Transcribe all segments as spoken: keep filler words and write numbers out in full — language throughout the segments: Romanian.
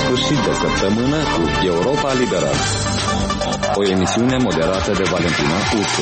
sfârșit de săptămână cu Europa Liberă, o emisiune moderată de Valentina Ursu.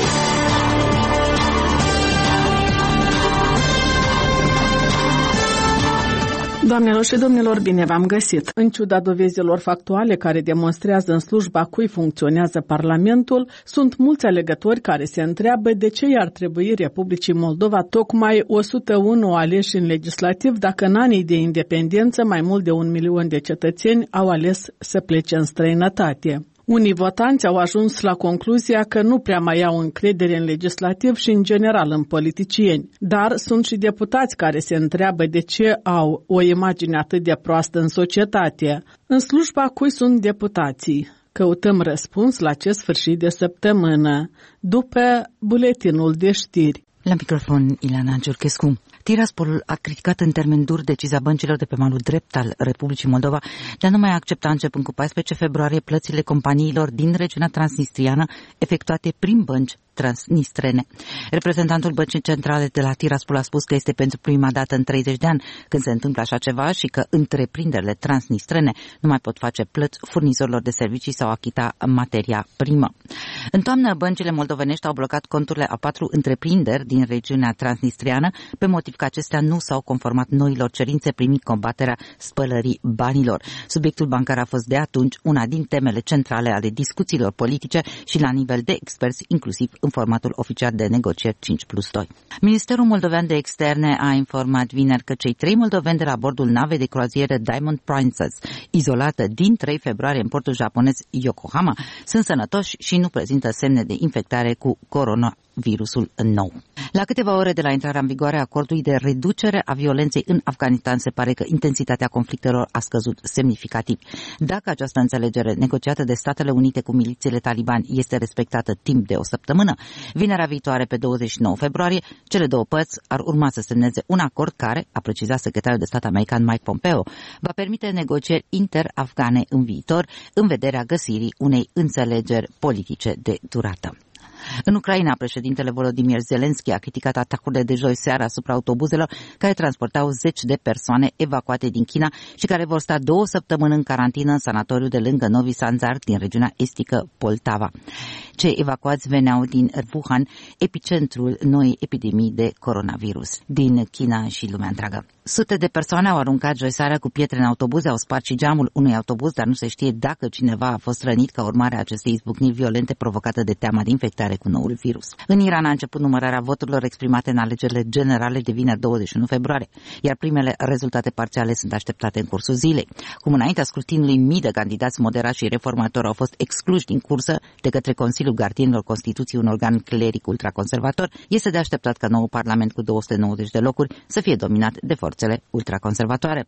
Doamnelor și domnilor, bine v-am găsit! În ciuda dovezilor factuale care demonstrează în slujba cui funcționează Parlamentul, sunt mulți alegători care se întreabă de ce i-ar trebui Republicii Moldova tocmai o sută unu aleși în legislativ dacă în anii de independență mai mult de un milion de cetățeni au ales să plece în străinătate. Unii votanți au ajuns la concluzia că nu prea mai au încredere în legislativ și în general în politicieni, dar sunt și deputați care se întreabă de ce au o imagine atât de proastă în societate. În slujba cui sunt deputații? Căutăm răspuns la acest sfârșit de săptămână, după buletinul de știri. La microfon, Ileana Giurchescu. Tiraspolul a criticat în termeni dur decizia băncilor de pe malul drept al Republicii Moldova de a nu mai accepta începând cu paisprezece februarie plățile companiilor din regiunea transnistriană efectuate prin bănci transnistrene. Reprezentantul Băncii Centrale de la Tiraspol a spus că este pentru prima dată în treizeci de ani când se întâmplă așa ceva și că întreprinderile transnistrene nu mai pot face plăți furnizorilor de servicii sau achita materia primă. În toamnă, băncile moldovenești au blocat conturile a patru întreprinderi din regiunea transnistriană pe motiv că acestea nu s-au conformat noilor cerințe primind combaterea spălării banilor. Subiectul bancar a fost de atunci una din temele centrale ale discuțiilor politice și la nivel de experți, inclusiv în formatul oficial de negocieri cinci plus doi. Ministerul Moldovean de Externe a informat vineri că cei trei moldoveni de la bordul navei de croazieră Diamond Princess, izolată din trei februarie în portul japonez Yokohama, sunt sănătoși și nu prezintă semne de infectare cu coronavirusul nou. La câteva ore de la intrarea în vigoare a acordului de reducere a violenței în Afganistan, se pare că intensitatea conflictelor a scăzut semnificativ. Dacă această înțelegere negociată de Statele Unite cu milițiile talibani este respectată timp de o săptămână, vinerea viitoare, pe douăzeci și nouă februarie, cele două părți ar urma să semneze un acord care, a precizat secretarul de stat american Mike Pompeo, va permite negocieri interafgane în viitor în vederea găsirii unei înțelegeri politice de durată. În Ucraina, președintele Volodymyr Zelensky a criticat atacurile de joi seara asupra autobuzelor care transportau zeci de persoane evacuate din China și care vor sta două săptămâni în carantină în sanatoriul de lângă Novi Sanzar din regiunea estică Poltava. Cei evacuați veneau din Wuhan, epicentrul noii epidemii de coronavirus din China și lumea întreagă. Sute de persoane au aruncat joi seara cu pietre în autobuze, au spart și geamul unui autobuz, dar nu se știe dacă cineva a fost rănit ca urmare a acestei izbucniri violente provocate de teama de infectare cu noul virus. În Iran a început numărarea voturilor exprimate în alegerile generale de vineri douăzeci și unu februarie, iar primele rezultate parțiale sunt așteptate în cursul zilei. Cum înaintea scrutinului, mii de candidați moderați și reformatori au fost excluși din cursă de către Consiliul Gardienilor Constituției, un organ cleric ultraconservator, este de așteptat ca noul parlament cu două sute nouăzeci de locuri să fie dominat de forțele ultraconservatoare.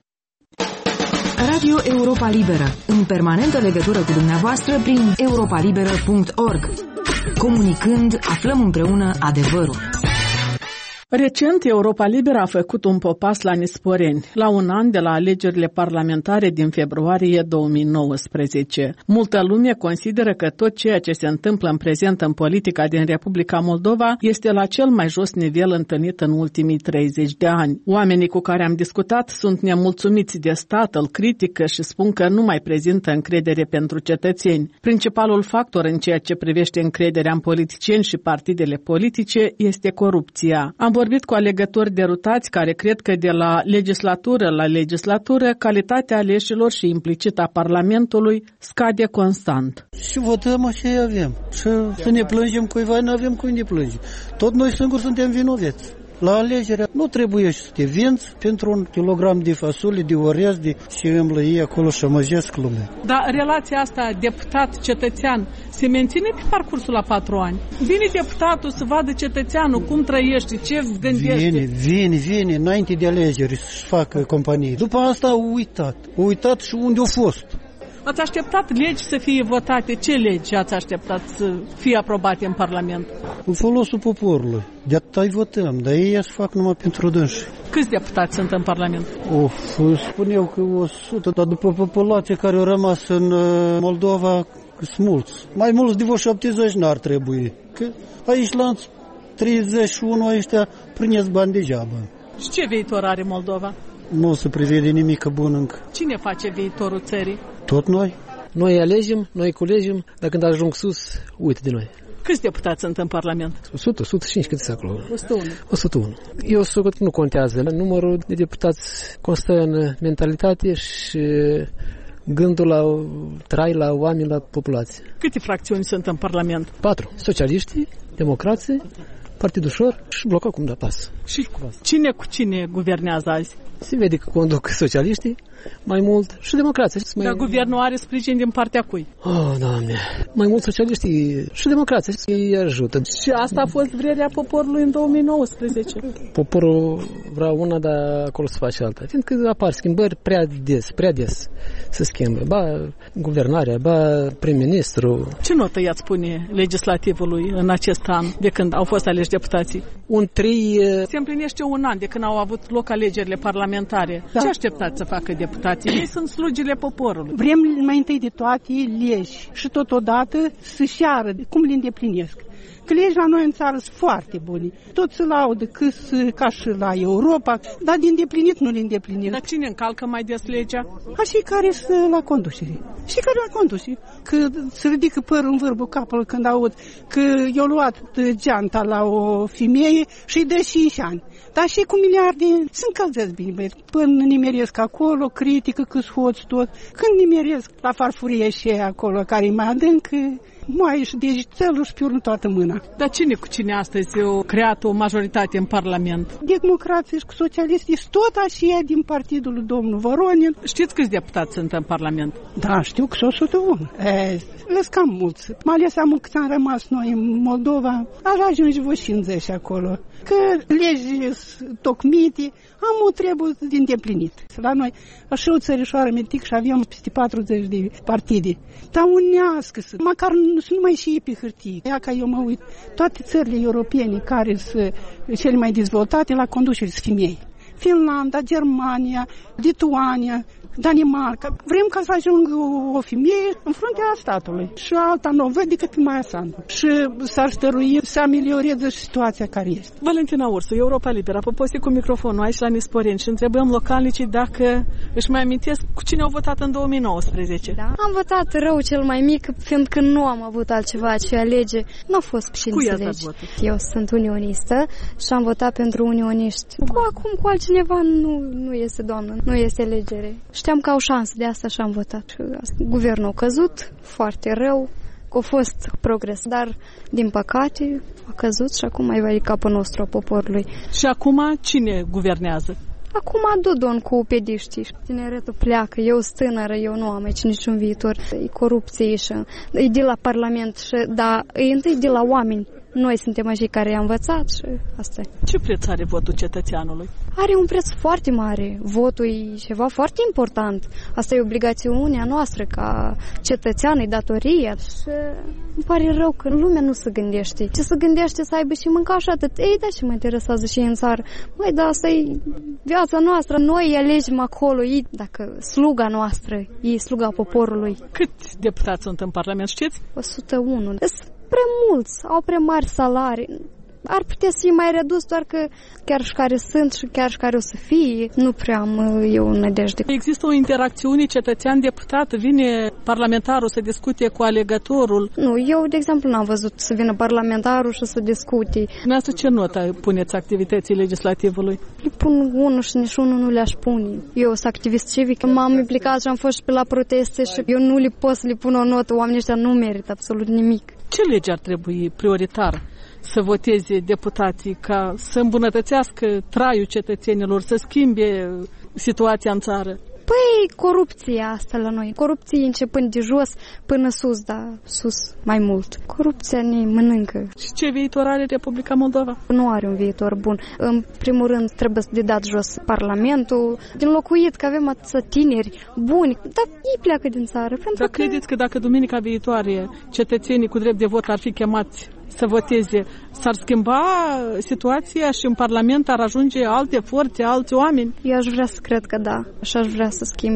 Radio Europa Liberă, în permanentă legătură cu dumneavoastră prin europa liberă punct org. Comunicând, aflăm împreună adevărul. Recent, Europa Liberă a făcut un popas la Nisporeni, la un an de la alegerile parlamentare din februarie două mii nouăsprezece. Multă lume consideră că tot ceea ce se întâmplă în prezent în politica din Republica Moldova este la cel mai jos nivel întâlnit în ultimii treizeci de ani. Oamenii cu care am discutat sunt nemulțumiți de stat, îl critică și spun că nu mai prezintă încredere pentru cetățeni. Principalul factor în ceea ce privește încrederea în politicieni și partidele politice este corupția. Am vorbit cu alegători derutați care cred că de la legislatură la legislatură calitatea aleșilor și implicit a Parlamentului scade constant. Și votăm așa avem. Și să ne plângem cuiva, nu avem cum ne plângem. Tot noi singuri suntem vinovați. La alegere nu trebuie să te vinți pentru un kilogram de fasole, de orez, de și îmi lăie acolo și măjesc lumea. Dar relația asta deputat-cetățean se menține pe parcursul la patru ani. Vine deputatul să vadă cetățeanul cum trăiește, ce gândește. Vine, vine, vine, înainte de alegeri să facă companie. După asta au uitat. Au uitat și unde au fost. Ați așteptat legi să fie votate? Ce legi ați așteptat să fie aprobate în Parlament? În folosul poporului. De atât votăm, dar ei să fac numai pentru dânsi. Câți deputați sunt în Parlament? Of, spun eu că o sută, dar după populația care a rămas în Moldova, sunt mulți. Mai mulți de vreo șaptezeci n-ar trebui. Că aici la treizeci și unu ăștia prineți bani degeaba. Și ce viitor are Moldova? nu se prevede nimic bun încă. Cine face viitorul țării? Tot noi. Noi alegem, noi culegem, dar când ajung sus, uite de noi. Câți deputați sunt în Parlament? o sută, o sută cinci, cât sunt acolo? o sută unu. o sută unu. Eu sunt că nu contează. Numărul de deputați constă în mentalitate și gândul la trai, la oameni, la populație. Câte fracțiuni sunt în Parlament? Patru. Socialiștii, democrații, Partidul Ușor și blocul cum da pas. Și cine cu cine guvernează azi? Se vede că conduc socialiștii mai mult și democrații. Dar mai... guvernul are sprijin din partea cui? Oh, Doamne! Mai mult socialiștii și democrații îi ajută. Și asta a fost vrerea poporului în două mii nouăsprezece. Poporul vrea una, dar acolo se face alta. Fiindcă apar schimbări prea des, prea des se schimbă. Ba guvernarea, ba prim-ministru. Ce notă i-ați pune legislativului în acest an de când au fost aleși deputații? Un trei... Se împlinește un an de când au avut loc alegerile parlamentare. Da. Ce așteptați să facă deputații? Ei sunt slugile poporului. Vrem mai întâi de toate legi și totodată să-și ară cum le îndeplinesc. Că legi la noi în țară sunt foarte bune. Tot se laudă că ca și la Europa, dar de îndeplinit nu le îndeplinesc. Dar cine încalcă mai des legea? Ca și care sunt la conducere. Și care la conducere. Că se ridică părul în vârbul capului când aud că i-au luat geanta la o femeie și îi dă cinci ani. Dar și cu miliarde se încălzesc bine, băieți. Până nimeresc acolo, critică că-s hoți tot. Când nimeresc la farfurie și acolo, care e mai adâncă, mai și deci țelul și piurnă toată mâna. Dar cine cu cine astăzi au creat o majoritate în Parlament? Democrații și cu socialiștii și tot așa din partidul lui domnul Voronin. Știți câți deputați sunt în Parlament? Da, știu că sunt o sută unu. Lăs cam mulți. Mai ales am cât am rămas noi în Moldova, aș ajunge vreo cincizeci acolo. Că legi tocmite, am o treabă de îndeplinit. La noi, așa o țărișoară mitic și avem peste patruzeci de partide. Dar unească-se, măcar să nu mai și pe hârtie. Ea ca eu mă uit, toate țările europene care sunt cele mai dezvoltate la conducere sunt femei. Finlanda, Germania, Lituania, Danemarca. Vrem ca să ajungă o femeie în fruntea statului. Și alta nu o văd decât pe Maia Sandu. Și s-ar stărui să amelioreze situația care este. Valentina Ursu, Europa Liberă, a postit cu microfonul aici la Nisporeni și întrebăm localnicii dacă își mai amintesc cu cine au votat în două mii nouăsprezece. Da. Am votat rău cel mai mic, fiindcă nu am avut altceva ce alege. Nu a fost și înțelegi. Eu sunt unionistă și am votat pentru unioniști. Cu acum, cu altcineva nu, nu este, doamnă, nu este alegere. Știam că au șansă, de asta și am votat. Guvernul a căzut foarte rău, că a fost progres, dar din păcate a căzut și acum mai va capul nostru a poporului. Și acum cine guvernează? Acum Dodon cu pediștii. Tineretul pleacă, eu sunt tânără, eu nu am aici niciun viitor. E corupție și e de la Parlament, și, dar e întâi de la oameni. Noi suntem cei care i-am învățat și asta e. Ce preț are votul cetățeanului? Are un preț foarte mare. Votul e ceva foarte important. Asta e obligațiunea noastră ca cetățean, e datoria. Și îmi pare rău că lumea nu se gândește. Ce se gândește să aibă și mânca și atât. Ei, da, și mă interesează și în țară. Măi, da, asta e viața noastră. Noi alegem acolo. Ei, dacă sluga noastră, e sluga poporului. Câți deputați sunt în Parlament, știți? o sută unu. Prea mulți, au prea mari salarii. Ar putea să fie mai redus, doar că chiar și care sunt și chiar și care o să fie, nu prea am eu nădejde. Există o interacțiune cetățean-deputat, vine parlamentarul să discute cu alegătorul? Nu, eu, de exemplu, n-am văzut să vină parlamentarul și să discute. Dumneavoastră ce notă puneți activității legislativului? Le pun unul și nici unul nu le-aș pune. Eu sunt activist civic, m-am implicat și am fost și pe la proteste și eu nu le pot să le pun o notă, oamenii ăștia nu merită absolut nimic. Ce lege ar trebui prioritar să voteze deputații ca să îmbunătățească traiul cetățenilor, să schimbe situația în țară? Păi, corupția asta la noi. Corupție începând de jos până sus, dar sus mai mult. Corupția ne mănâncă. Și ce viitor are Republica Moldova? Nu are un viitor bun. În primul rând trebuie să de dat jos Parlamentul, din locuit, că avem atâția tineri buni, dar ei pleacă din țară. Dar că... credeți că dacă duminica viitoare cetățenii cu drept de vot ar fi chemați să voteze, s-ar schimba situația și în Parlament ar ajunge alte forțe, alți oameni? Eu aș vrea să cred că da, și aș vrea să schimbi.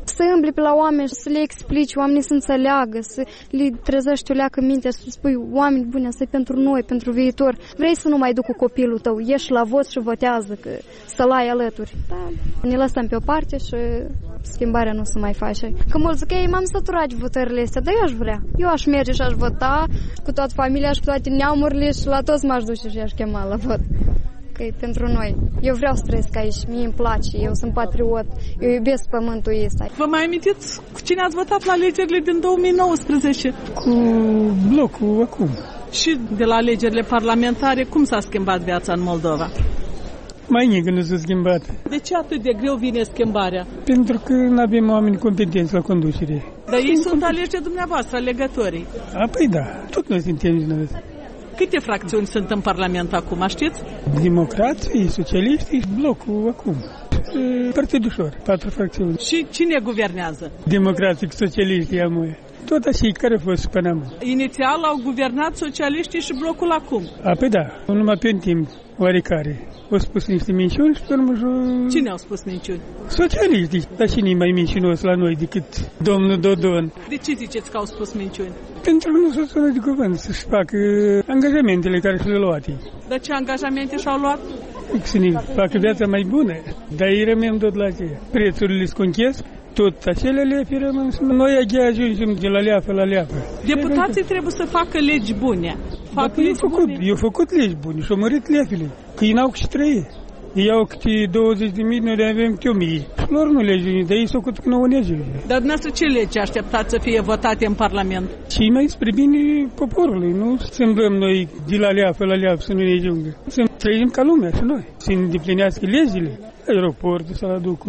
Să îmbli pe la oameni, să le explici, oamenii să înțeleagă, să le trezești o leacă minte, să spui oameni buni, asta e pentru noi, pentru viitor. Vrei să nu mai duc cu copilul tău, ieși la vot și votează, că să-l ai alături. Da, ne lăsăm pe o parte și schimbarea nu se mai face. Că mulți zic, ei, m-am săturat de votările astea, dar eu aș vrea. Eu aș merge și aș vota cu toată familia și cu toate neamurile și la toți m-aș duce și aș chema la vot. Că e pentru noi. Eu vreau să trăiesc aici, mie îmi place, eu sunt patriot, eu iubesc pământul ăsta. Vă mai amintiți cu cine ați votat la alegerile din două mii nouăsprezece? Cu blocul acum. Și de la alegerile parlamentare, cum s-a schimbat viața în Moldova? Mai nici nu s-a schimbat. De ce atât de greu vine schimbarea? Pentru că nu avem oameni competenți la conducere. Dar ei sunt aleși de dumneavoastră, alegătorii. A, păi da, tot noi suntem din. Câte fracțiuni sunt în Parlament acum, știți? Democrații, socialiștii și blocul acum. Partid ușor, patru fracțiuni. Și cine guvernează? Democrații cu socialiștii amoi. Tot așa care a fost până acum. Inițial au guvernat socialiștii și blocul acum. A, păi da, numai pe un timp oarecare. Au spus niște minciuni și pe urmă... Cine au spus minciuni? Socialiștii. Dar cine e mai mincinos la noi decât domnul Dodon? De ce ziceți că au spus minciuni? Pentru că nu s-au sunat de cuvânt să-și facă angajamentele care și le luate. Dar ce angajamente și-au luat? Să ne facă viața mai bună. Dar ei rămân tot la aceea. Prețurile se conchesc. Tot acele leafe rămân. Noi aghi ajungem de la leafă la leafă. Deputații trebuie să facă legi bune. Fac legi bune. Eu făcut legi bune și au mărit leafele. Că ei n-au câte trăie. Ei au câte douăzeci de mii, noi avem câte o mie. Și lor nu legi, dar ei s-au făcut că nouă legi. Dar dumneavoastră ce legi așteptați să fie votate în Parlament? Și mai spre bine poporului, nu? Să îmblăm noi de la leafă la leafă să nu ne ajungă. Să trăim ca lumea și noi. Să îndeplinească legile. Aeroportul să-l aducă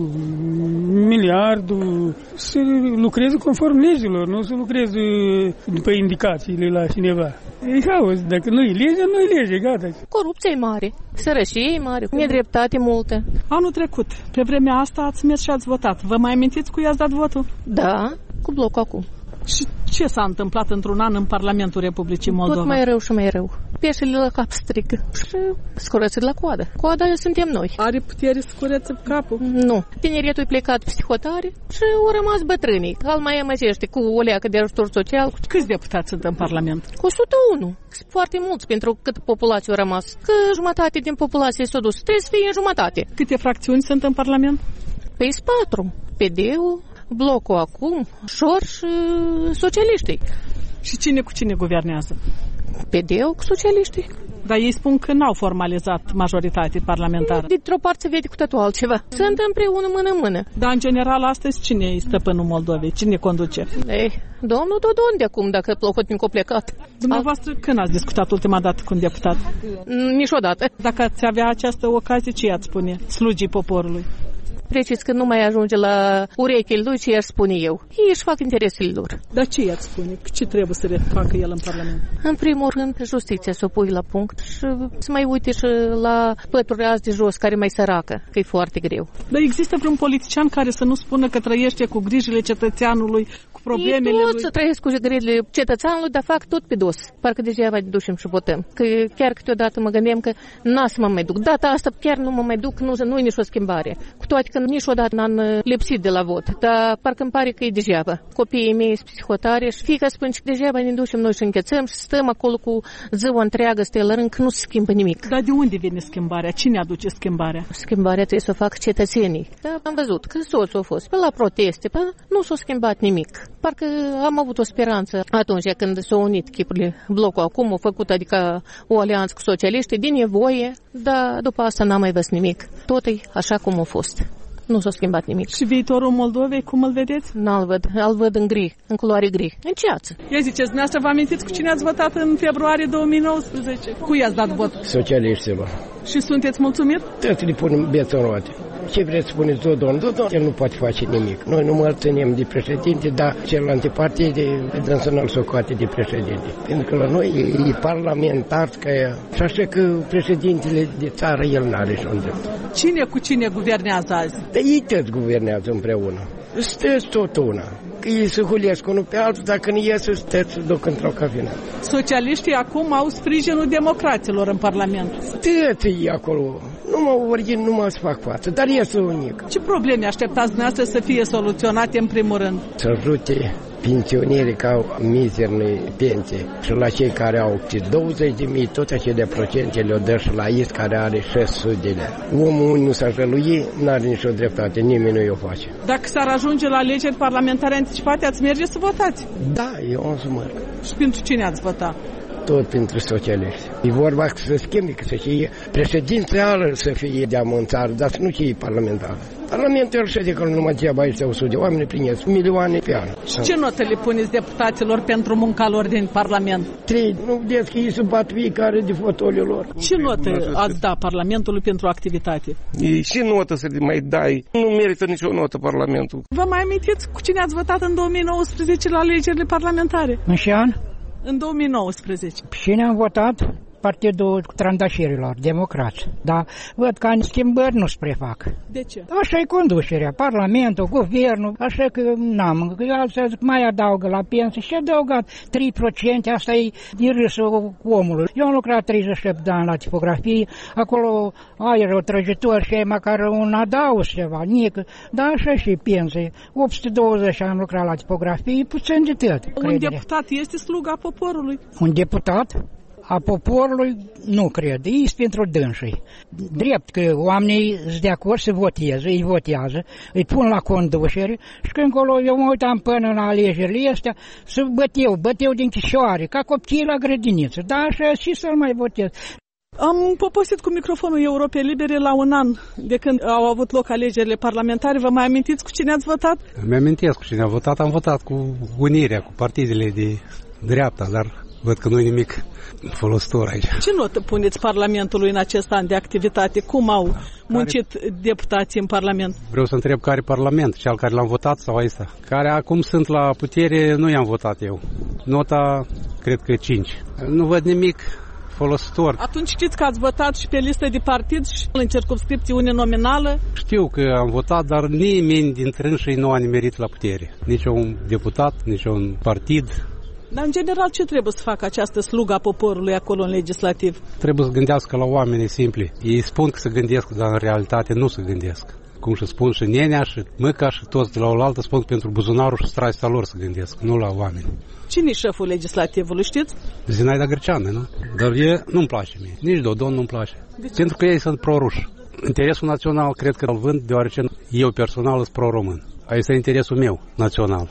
miliardul, să lucreze conform legilor, nu să lucreze după indicațiile la cineva. E haos, dacă nu e lege, nu e lege, gata. Corupție e mare, sărășie e mare, nedreptate multă. Anul trecut, pe vremea asta ați mers și ați votat. Vă mai amintiți cu i-ați dat votul? Da, cu blocul acum. Și ce s-a întâmplat într-un an în Parlamentul Republicii Moldova? Tot mai rău și mai rău. Peșele la cap strică și scurățit la coadă. Coada suntem noi. Are putere să curețe capul? Nu. Tineretul e plecat psihotare și au rămas bătrânii. Al mai amăzește cu o leacă de ajutor social. Câți deputați sunt în Parlament? o sută unu. Sunt foarte mulți pentru cât populație a rămas. Că jumătate din populație s-a dus. Trebuie să fie în jumătate. Câte fracțiuni sunt în Parlament? Păi sunt patru. P D-ul, blocul acum, Șor și socialiștii. Și cine cu cine guvernează? P D-ul cu socialiștii. Dar ei spun că n-au formalizat majoritate parlamentară. Dintr-o parte se vede cu totul altceva. Sunt împreună mână-mână. Dar în general astăzi cine e stăpânul Moldovei? Cine conduce? Ei, domnul Dodon de acum, dacă Plahotnic a plecat. Dumneavoastră Al... când ați discutat ultima dată cu un deputat? Niciodată. Dacă ați avea această ocazie, ce i-ați spune? Slugii poporului. Treceți că nu mai ajunge la urechile lui ce i-aș spune eu. Ei își fac interesele lor. Dar ce i-ați spune? Ce trebuie să le facă el în Parlament? În primul rând, justiția să o pui la punct și să mai uite și la pături azi de jos care mai săracă, că e foarte greu. Dar există vreun politician care să nu spună că trăiește cu grijile cetățeanului, cu problemele ei lui? Toți să trăiesc cu grijile cetățeanului, dar fac tot pe dos. Parcă degeaba ne ducem și votăm. Că chiar câteodată mă gândeam că n-a să mă mai duc. Data asta chiar nu mă mai duc, nu, nu e nici o schimbare. Cu toate că niciodată n-am lipsit de la vot, dar parcă îmi pare că e degeaba. Copiii mei sunt psihotare și fiica spune că degeaba ne ducem noi și închețăm și stăm acolo cu ziua întreagă, stă la rând, că nu se schimbă nimic. Dar de unde vine schimbarea? Cine aduce schimbarea? Schimbarea trebuie să o facă cetățenii. Da, am văzut că soțul a fost pe la proteste, pe nu s-a schimbat nimic. Parcă am avut o speranță atunci când s-au unit chipurile blocul acum, au făcut adică o alianță cu socialiștii din nevoie, dar după asta n-am mai văzut nimic. Tot e așa cum a fost. Nu s-a schimbat nimic. Și viitorul Moldovei, cum îl vedeți? N-l văd, îl văd în gri, în culoare gri, în ceață. Ia ziceți, dumneavoastră vă amintiți cu cine ați votat în februarie două mii nouăsprezece? Cui i-ați dat vot? Socialiștilor. Și sunteți mulțumit? Toți le punem beță în roate. Ce vreți să spuneți, Dodon? Dodon, el nu poate face nimic. Noi nu mă ținem de președinte, dar celelalte partide de dânsul socoate de președinte. Pentru că la noi e, e parlamentar, că e, și așa că președintele de țară, el n-are și un drept. Cine cu cine guvernează azi? De ei toți guvernează împreună. Sunteți tot una. Că ei se hulesc unul pe altul, dacă nu iese, sunteți să duc într-o cafină. Socialiștii acum au sprijinul democraților în Parlament. Toți ei acolo. Numai origini, numai să fac față, dar este unic. Ce probleme așteptați dumneavoastră să fie soluționate în primul rând? Să ajute pensionierii ca au mizerne pensie și la cei care au douăzeci de mii, tot acele procente le-o dă și la ist care are șase sute de lei. Omul nu s-a jălui, n-are nicio dreptate, nimeni nu i-o face. Dacă s-ar ajunge la alegeri parlamentare anticipate, ați merge să votați? Da, eu am să merg. Și pentru cine ați vota? Tot pentru socialiști. E vorba că să schimbe, că să fie președințială să fie de în țară, dar să nu fie parlamentară. Parlamentul șede că numai degeaba aici o sută de oameni primesc milioane pe an. Și ce notă le puneți deputaților pentru munca lor din Parlament? Trei. Nu vedeți că ei se bat fiecare de fotoliul lor. Ce notă ați da Parlamentului pentru activitate? E și notă să le mai dai. Nu merită nicio notă Parlamentul. Vă mai amintiți cu cine ați votat în două mii nouăsprezece la alegerile parlamentare? În ce an? În două mii nouăsprezece. Cine am votat? Partidul Trandașirilor, democrați. Dar văd că schimbări nu se prefac. De ce? Așa e conducerea, Parlamentul, Guvernul, așa că n-am. Alții mai adaugă la pensie și adăugat trei la sută, asta e din râsul omului. Eu am lucrat treizeci și opt de ani la tipografie, acolo ai o trăjitor și ai măcar un adaus ceva, nică, dar așa și pensie. opt sute douăzeci am lucrat la tipografie, puțin de tot. Un credere. deputat este sluga poporului? Un deputat? A poporului nu cred, e pentru dânsii. Drept că oamenii sunt de acord să voteze, îi votează, îi pun la conducere și când acolo eu mă uitam până la alegerile astea să băteu, băteu din chișoare, ca copiii la grădiniță, dar așa și să-l mai votez. Am poposit cu microfonul Europei Libere la un an de când au avut loc alegerile parlamentare. Vă mai amintiți cu cine ați votat? Mi-amintesc cu cine am votat, am votat cu Unirea, cu partidele de dreapta, dar văd că nu e nimic folositor aici. Ce notă puneți Parlamentului în acest an de activitate? Cum au muncit care... deputații în Parlament? Vreau să întreb care Parlament, cel care l-am votat sau ăsta? Care acum sunt la putere, nu i-am votat eu. Nota, cred că cinci. Nu văd nimic folositor. Atunci știți că ați votat și pe listă de partid și în circumscripțiune nominală? Știu că am votat, dar nimeni dintre înșii nu a nimerit la putere. Nici un deputat, nici un partid. Dar, în general, ce trebuie să facă această slugă a poporului acolo în legislativ? Trebuie să gândească la oamenii simpli. Ei spun că se gândesc, dar în realitate nu se gândesc. Cum și spun și nenea și măca și toți de la oaltă spun pentru buzunarul și straista lor să gândesc, nu la oameni. Cine e șeful legislativului, știți? Zinaida Greceană, nu? Dar e, nu-mi place mie. Nici Dodon nu-mi place. Pentru că ei sunt pro-ruși. Interesul național cred că îl vând deoarece eu personal sunt pro-român. Aici este interesul meu național.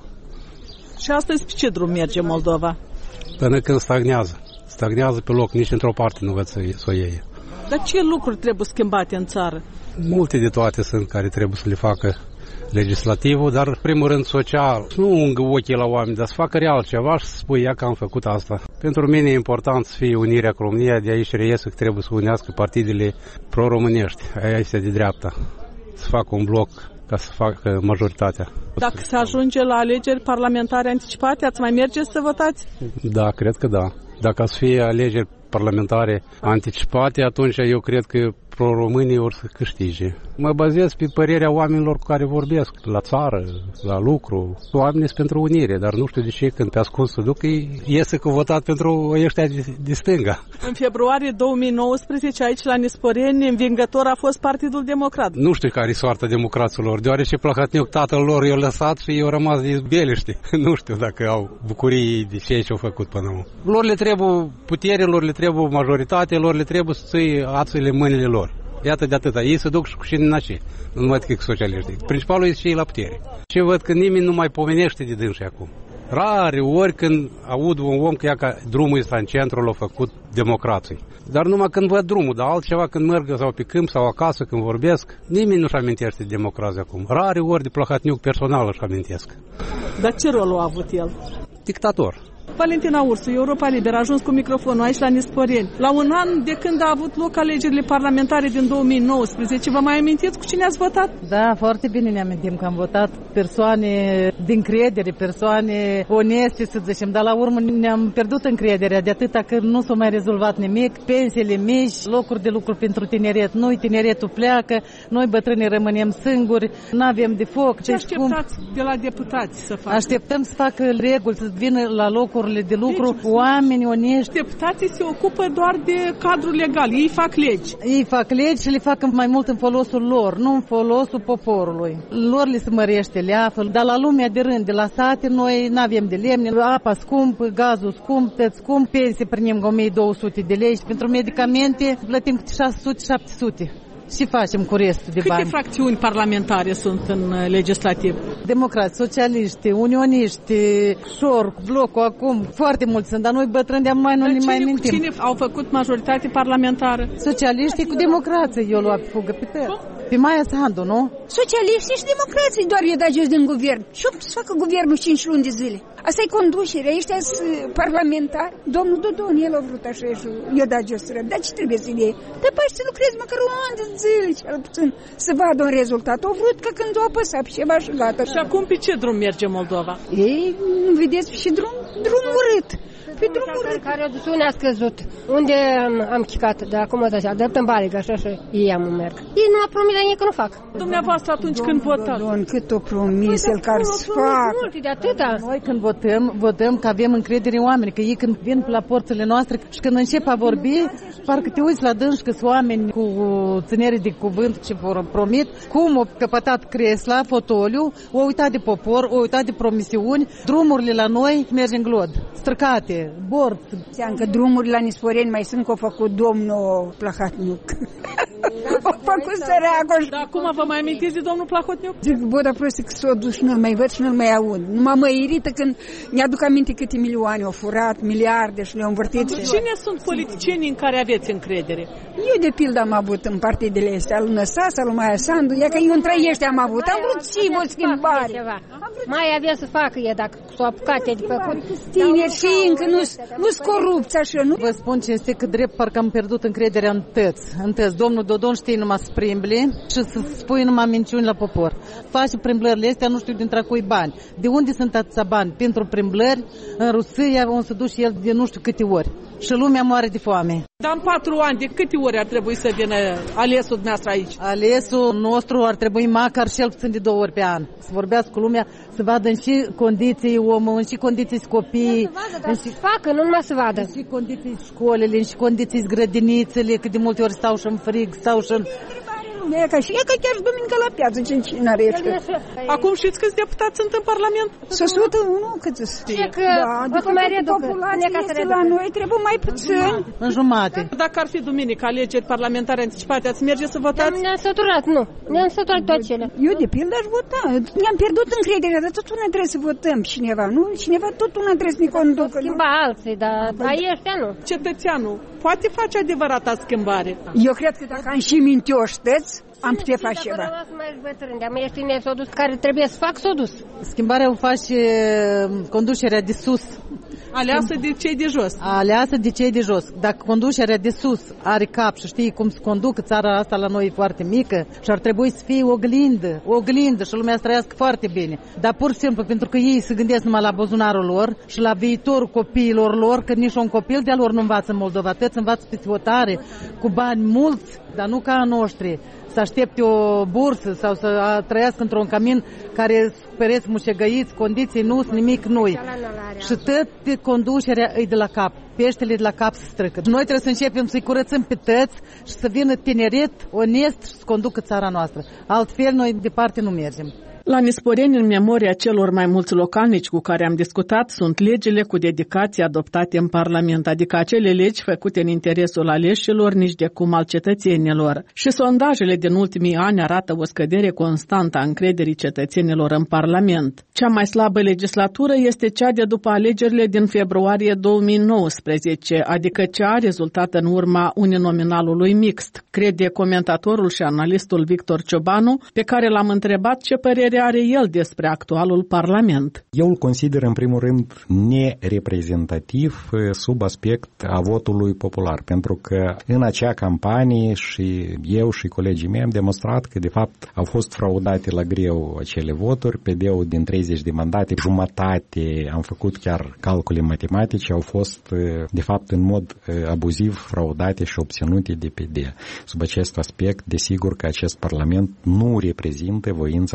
Și astăzi pe ce drum merge Moldova? Până când stagnează. Stagnează pe loc, nici într-o parte nu văd să, să o iei. Dar ce lucruri trebuie schimbate în țară? Multe de toate sunt care trebuie să le facă legislativul, dar în primul rând social. Nu ungă ochii la oameni, dar să facă real ceva și să spui, ia că am făcut asta. Pentru mine e important să fie unirea cu România, de aici reiese că trebuie să unească partidele pro-românești, aia este de dreapta. Să facă un bloc ca să facă majoritatea. Dacă se ajunge la alegeri parlamentare anticipate, ați mai merge să votați? Da, cred că da. Dacă să fie alegeri parlamentare anticipate, atunci eu cred că pro-românii or să câștige. Mă bazez pe părerea oamenilor cu care vorbesc, la țară, la lucru. Oamenii sunt pentru unire, dar nu știu de ce când pe ascuns se duc, iese că votat pentru ăștia de, de stânga. În februarie două mii nouăsprezece, aici la Nisporeni, învingător a fost Partidul Democrat. Nu știu care e soarta democraților, deoarece Plahotniuc, tatăl lor, i-a lăsat și i-au rămas de izbeliști. Nu știu dacă au bucurii de ce au făcut până acum. Lor le trebuie putere, lor le trebuie majoritate, lor le trebuie să ții ațurile mâinile lor. Iată de atâta. Ei se duc și cu cine nașe. Nu numai decât socialiști. Principalul este cei la putere. Și văd că nimeni nu mai pomenește de dânsi acum. Rare ori când aud un om că ia ca drumul ăsta în centru l-a făcut democrații. Dar numai când văd drumul, dar altceva când merg sau pe câmp sau acasă când vorbesc, nimeni nu-și amintește de democrație acum. Rare ori de Plahotniuc personal își amintesc. Dar ce rol a avut el? Dictator. Valentina Ursu, Europa Liberă, a ajuns cu microfonul aici la Nisporeni. La un an de când a avut loc alegerile parlamentare din două mii nouăsprezece, vă mai amintiți cu cine ați votat? Da, foarte bine ne amintim că am votat persoane din credere, persoane oneste, să zicem, dar la urmă ne-am pierdut încrederea de atâta că nu s-a mai rezolvat nimic, pensiile mici, locuri de lucru pentru tineret. Noi, tineretul pleacă, noi bătrânii rămânem singuri, nu avem de foc. Ce așteptați cum... de la deputați să facă? Așteptăm să facă reguli, să vină la locuri locurile de lucru, oameni onești. Deputații se ocupă doar de cadrul legal, ei fac legi. Ei fac legi și le fac mai mult în folosul lor, nu în folosul poporului. Lor le se mărește leafă, dar la lumea de rând, de la sate, noi nu avem de lemne, apa scump, gazul scump, tăți scump, pensie primim o mie două sute de lei și pentru medicamente plătim șase sute șapte sute. Ce facem cu restul de bani? Câte fracțiuni parlamentare sunt în legislativ? Democrați, socialiști, unioniști, șor, blocul acum, foarte mulți sunt, dar noi bătrâni de mai nu ne mai mintim. Cine au făcut majoritate parlamentară? Socialiștii cu democrație, eu lua pe fugă pe tăi. Pe Maia Sandu, nu? Socialiștii și democrații doar i-a dat jos din guvern. Și cum să facă guvernul cinci luni de zile? Asta e conducerea, ăștia sunt parlamentari. Domnul Dodon, el a vrut așa și i-a dat jos. Dar ce trebuie să idee? Te pași să lucrezi măcar un an de zile, cel puțin, să vadă un rezultat. Au vrut că când o apăsa pe ceva și gata. Și acum pe ce drum merge Moldova? Ei, vedeți, și drum, drum urât. Pe drumul care a dus unde a scăzut, unde am, am chicat de acum o dată, drept în baligă, așa și ei am merg. Ei nu a promis la ei că nu fac. Dumneavoastră atunci când votați? Domn, cât o promis el care să facă. De atâta. Noi când votăm, votăm că avem încredere în oameni, că ei când vin la porțile noastre și când încep a vorbi, parcă te uiți la dânsi că sunt oameni cu ținere de cuvânt și vor promit, cum au căpătat cresla, fotoliu, au uitat de popor, au uitat de promisiuni, drumurile la noi merg în glod, străcate. Bord. Încă drumurile la Nisporeni mai sunt că au făcut domnul Plahatniuc. Au făcut săracul. Dar acum vă mai amintiți de domnul Plahotniuc? Zic, bă, dar prost că s-o dus și nu-l mai văd și nu-l mai aud. Numai mă irită când mi-aduc aminte câte milioane au furat, miliarde și le-au învârtit. Cine sunt politicienii în care aveți încredere? Eu de pildă am avut în partidele astea, al Năsas, al Maia Sandu, ia că eu între ăștia am avut. Am vrut și o schimbare. Mai avea să facă e dacă s-o apucate de făcut. Tineri și încă nu-s corupți așa, nu? Vă spun ce este că drept parcă am pierdut încrederea în tăți. În tăți. Domnul Dodon știe numai să primbli și să spui numai minciuni la popor. Face primblările astea, nu știu dintre cui bani. De unde sunt atâția bani? Pentru primblări, în Rusia, o să duci el de nu știu câte ori. Și lumea moare de foame. Dar în patru ani, de câte ori ar trebui să vină alesul dumneavoastră aici? Alesul nostru ar trebui măcar cel puțin de două ori pe an. Să vorbească cu lumea, să vadă în și condiții omul, în și condiții copiii. În și facă, nu numai să vadă. În și condiții școlile, în și condiții grădinițele, că de multe ori stau și în frig, stau și în... E ca și e ca chiar duminică la piață, cine are ăștia. Acum știți câți deputați sunt în Parlament? Să sută, nu cât să știe. Da, după mai reducă. Populația este la noi, trebuie mai puțin. În jumate. Dacă ar fi duminică alegeri parlamentare anticipate, ați merge să votați? Ne-am săturat, nu. Ne-am săturat tot cele. Eu de pildă aș vota. Ne-am pierdut încrederea, dar tot una trebuie să votăm cineva, nu? Cineva tot una trebuie să ne conducă. Schimba alții, dar ăștia nu. Cetățeanul poate face adevărata schimbare. Eu cred că dacă am și mintioși tăți, am putea face ceva. Care trebuie să fac, s-o dus. Schimbarea o face conducerea de sus. Aleasă de cei de jos. Aleasă de cei de jos. Dacă conducerea de sus are cap și știe cum să conducă țara asta la noi e foarte mică și ar trebui să fie oglindă, oglindă și lumea să trăiască foarte bine. Dar pur și simplu pentru că ei se gândesc numai la buzunarul lor și la viitorul copiilor lor, că nici un copil de-a lor nu învață în Moldova, toți învață pe hotare, cu bani mulți, dar nu ca a noștri. Să aștepte o bursă sau să trăiască într-un camin care pereți mușegăiți, condiții nu sunt nimic noi. Și tot conducerea e de la cap, peștele de la cap se străcă. Noi trebuie să începem să-i curățăm pe tăți și să vină tineret, onest și să conducă țara noastră. Altfel noi departe nu mergem. La Nisporeni, în memoria celor mai mulți localnici cu care am discutat, sunt legile cu dedicație adoptate în Parlament, adică acele legi făcute în interesul aleșilor, nici de cum al cetățenilor. Și sondajele din ultimii ani arată o scădere constantă a încrederii cetățenilor în Parlament. Cea mai slabă legislatură este cea de după alegerile din februarie două mii nouăsprezece, adică cea rezultată în urma uninominalului mixt, crede comentatorul și analistul Victor Ciobanu, pe care l-am întrebat ce părere are el despre actualul Parlament. Eu îl consider în primul rând nereprezentativ sub aspect a votului popular, pentru că în acea campanie și eu și colegii mei am demonstrat că de fapt au fost fraudate la greu acele voturi, P D-ul din treizeci de mandate, jumătate, am făcut chiar calcule matematice, au fost de fapt în mod abuziv fraudate și obținute de P D. Sub acest aspect, desigur că acest Parlament nu reprezintă voința poporului.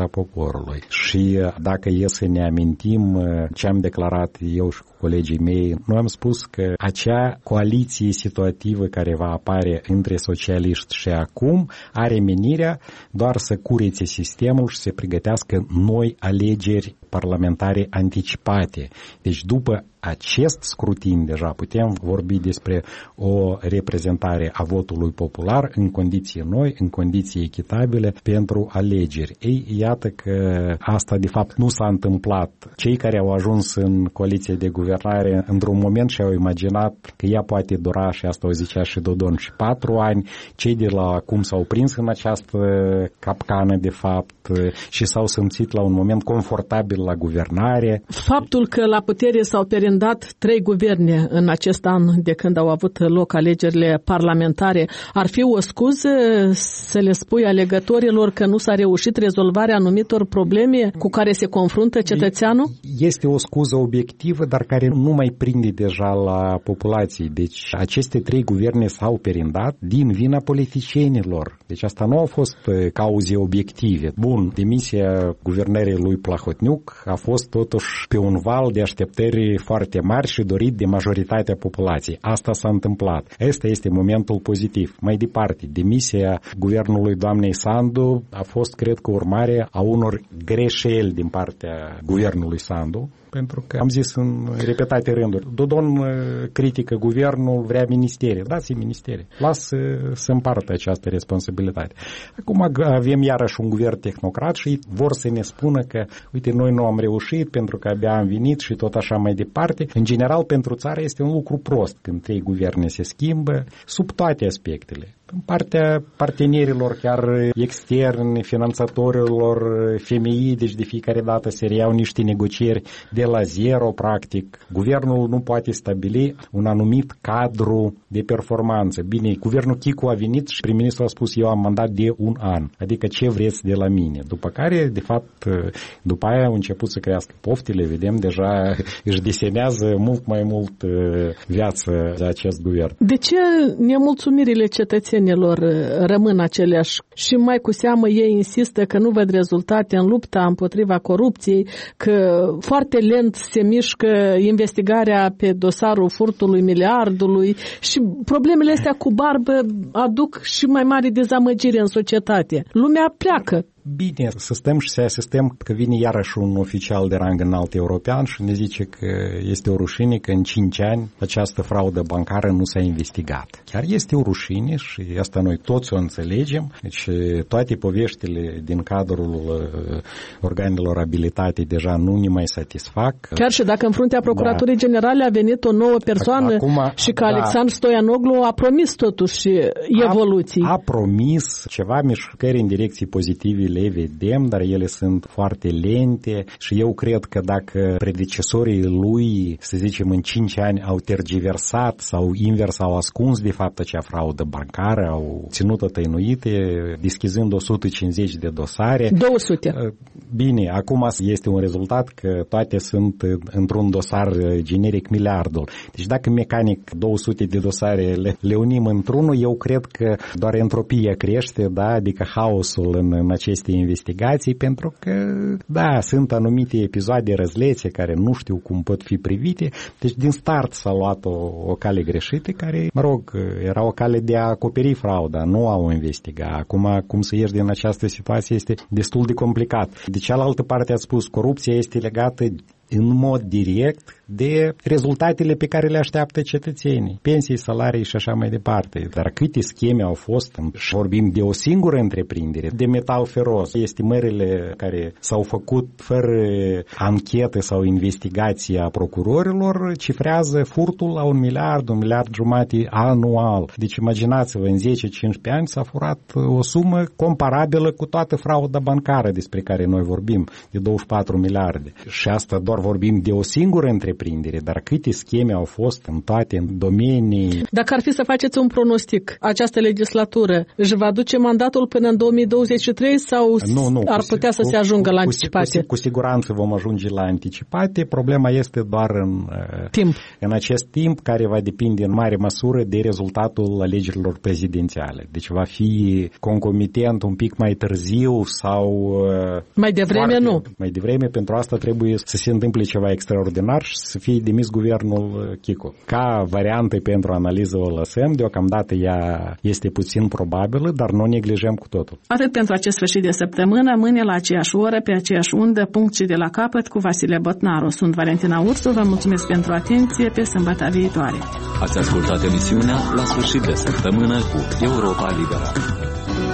viitorului. Și dacă e să ne amintim ce am declarat eu și cu colegii mei, noi am spus că acea coaliție situativă care va apare între socialiști și acum are menirea doar să curețe sistemul și să pregătească noi alegeri parlamentare anticipate. Deci după acest scrutin deja putem vorbi despre o reprezentare a votului popular în condiții noi, în condiții echitabile pentru alegeri. Ei, iată că asta de fapt nu s-a întâmplat. Cei care au ajuns în coaliție de guvernare într-un moment și-au imaginat că ea poate dura, și asta o zicea și Dodon, și patru ani. Cei de la acum s-au prins în această capcană de fapt și s-au simțit la un moment confortabil la guvernare. Faptul că la putere s-au perindat trei guverne în acest an de când au avut loc alegerile parlamentare ar fi o scuză să le spui alegătorilor că nu s-a reușit rezolvarea anumitor probleme cu care se confruntă cetățeanul? Este o scuză obiectivă, dar care nu mai prinde deja la populație. Deci aceste trei guverne s-au perindat din vina politicienilor. Deci asta nu au fost cauze obiective. Bun, demisia guvernării lui Plahotniuc a fost totuși pe un val de așteptări foarte mari și dorit de majoritatea populației. Asta s-a întâmplat. Asta este momentul pozitiv. Mai departe, demisia guvernului doamnei Sandu a fost, cred că, urmare a unor greșeli din partea guvernului Sandu, pentru că am zis în repetate rânduri, Dodon critică guvernul, vrea ministerie. Dați-i ministerie. Lasă să împartă această responsabilitate. Acum avem iarăși un guvern tehnocrat și vor să ne spună că, uite, noi nu am reușit pentru că abia am venit și tot așa mai departe. În general, pentru țară este un lucru prost când trei guverne se schimbă sub toate aspectele. În partea partenerilor chiar externi, finanțatorilor, F M I, deci de fiecare dată se reiau niște negocieri de la zero, practic. Guvernul nu poate stabili un anumit cadru de performanță. Bine, guvernul Chicu a venit și prim-ministrul a spus, eu am mandat de un an, adică ce vreți de la mine. După care, de fapt, după aia au început să crească poftile, vedem, deja își desenează mult mai mult viață de acest guvern. De ce nemulțumirile cetățenilor rămân aceleași și mai cu seamă ei insistă că nu văd rezultate în lupta împotriva corupției, că foarte lent se mișcă investigarea pe dosarul furtului miliardului și problemele astea cu barbă aduc și mai mare dezamăgire în societate. Lumea pleacă. Bine, să stăm și să asistăm că vine iarăși un oficial de rang înalt european și ne zice că este o rușine că în cinci ani această fraudă bancară nu s-a investigat. Chiar este o rușine și asta noi toți o înțelegem. Deci toate poveștile din cadrul organelor abilitate deja nu ne mai satisfac. Chiar și dacă în fruntea Procuraturii da. Generale a venit o nouă persoană acum, și că da. Alexandru Stoianoglu a promis totuși evoluții. A, a promis ceva mișcări în direcții pozitive, le vedem, dar ele sunt foarte lente și eu cred că dacă predecesorii lui, să zicem, în cinci ani au tergiversat sau invers au ascuns de fapt acea fraudă bancară, au ținut-o tăinuite, deschizând o sută cincizeci de dosare. două sute. Bine, acum este un rezultat că toate sunt într-un dosar generic miliardul. Deci dacă mecanic două sute de dosare le, le unim într-unul, eu cred că doar entropia crește, da, adică haosul în, în aceste investigații, pentru că, da, sunt anumite episoade răzlețe care nu știu cum pot fi privite, deci din start s-a luat o, o cale greșită care, mă rog, era o cale de a acoperi frauda, nu a o investiga. Acum, cum să ieși din această situație este destul de complicat. De cealaltă parte ați spus, corupția este legată în mod direct de rezultatele pe care le așteaptă cetățenii, pensii, salarii și așa mai departe. Dar câte scheme au fost, și vorbim de o singură întreprindere, de metal feros, estimările care s-au făcut fără anchetă sau investigație a procurorilor, cifrează furtul la un miliard, un miliard jumate anual. Deci imaginați-vă, în zece cincisprezece ani s-a furat o sumă comparabilă cu toată frauda bancară despre care noi vorbim, de douăzeci și patru miliarde. Și asta doar vorbim de o singură întreprindere, dar câte scheme au fost în toate în domenii. Dacă ar fi să faceți un pronostic, această legislatură își va duce mandatul până în două mii douăzeci și trei sau nu, nu, ar putea cu, să se ajungă cu, la cu, anticipate? Cu, cu siguranță vom ajunge la anticipate. Problema este doar în timp. În acest timp, care va depinde în mare măsură de rezultatul alegerilor prezidențiale. Deci va fi concomitent un pic mai târziu sau... Mai devreme foarte, nu. Mai devreme, pentru asta trebuie să se întâmple ceva extraordinar și să fie demis guvernul Chicu. Ca variantă pentru analiză o lăsăm, deocamdată ea este puțin probabilă, dar nu o neglijăm cu totul. Atât pentru acest sfârșit de săptămână, mâine la aceeași oră, pe aceeași undă, punct și de la capăt cu Vasile Botnaru. Sunt Valentina Ursu, vă mulțumesc pentru atenție, pe sâmbătă viitoare. Ați ascultat emisiunea La sfârșit de săptămână cu Europa Liberă.